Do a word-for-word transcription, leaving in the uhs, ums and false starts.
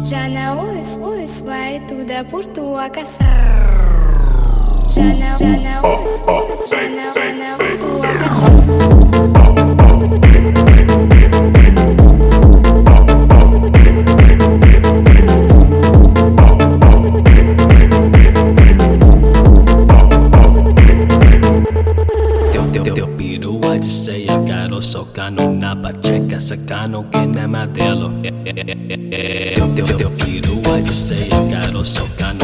Já não ouço, ouço, vai tudo é por tua caçar. Já não, já não ouço, ouço, já não, já não por tua caçar. Perua de ceia, caro socando na pacheca, sacando que não é modelo. Teu perua de ceia, caro socando